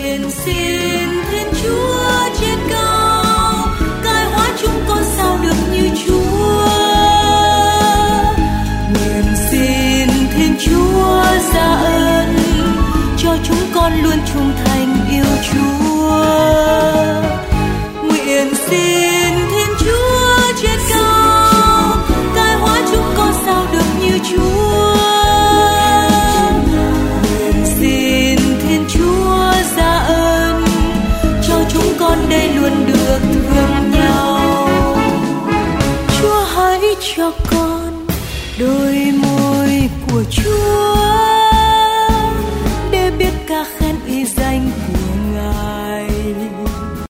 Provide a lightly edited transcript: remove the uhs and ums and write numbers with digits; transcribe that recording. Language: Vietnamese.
Nguyện xin Thiên Chúa trên cao cai hóa chúng con sao được như Chúa. Nguyện xin Thiên Chúa ra ơn cho chúng con luôn trung thành yêu Chúa. Nguyện xin Thiên Chúa trên cao cai hóa chúng con sao được như Chúa. Nguyện xin Thiên Chúa ra ơn cho chúng con đây luôn được thương nhau. Chúa hãy cho con đôi